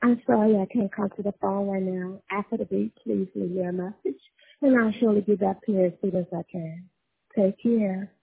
I'm sorry I can't come to the phone right now. After the beep, please leave your message, and I'll surely get back to you as soon as I can. Take care.